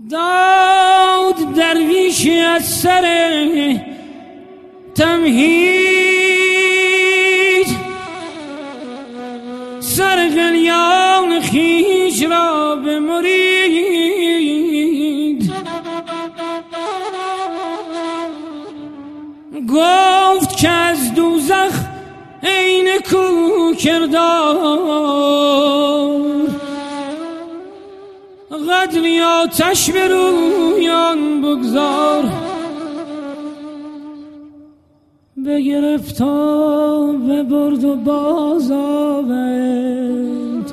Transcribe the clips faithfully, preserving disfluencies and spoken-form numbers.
داد درویشی از سر تمهید سر قلیان خیش را بمرید. گفت که از دوزخ عین کو کردار قدری آتش به رویان بگذار. بگرفت و ببرد و باز آورد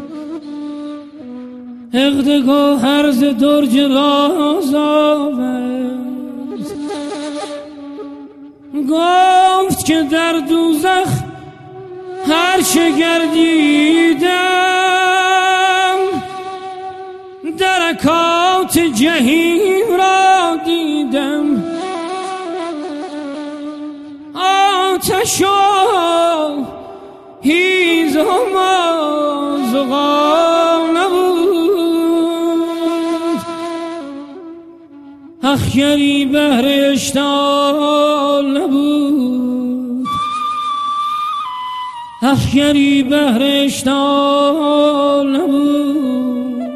عقد گوهر ز درج راز آورد. گفت که در دوزخ هر چه گردیدم درکات جهیم را دیدم. آتش و هیزم و زغال نبود، اخگری بهر اشتعال نبود، اخگری بهر اشتعال نبود.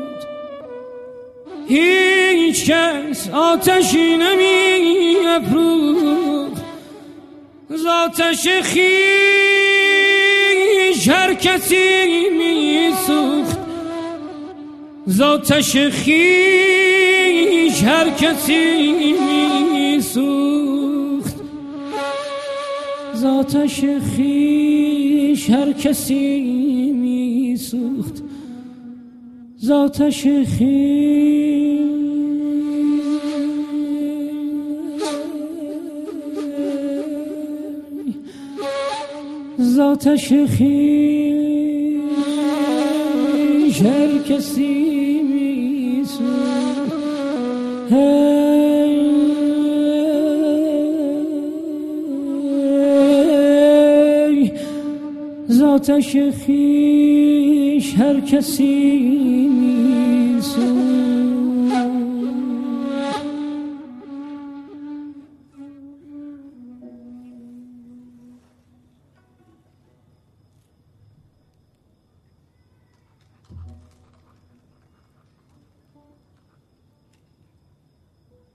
هیچ کس آتشی نمی افروخت ز آتش خویش هر کسی می سوخت، ز آتش خویش هر کسی می سوخت، ز آتش خویش هر کسی می سوخت، ز آتش خویش ز آتش خویش هر کسی می سوخت. ز آتش خویش هر کسی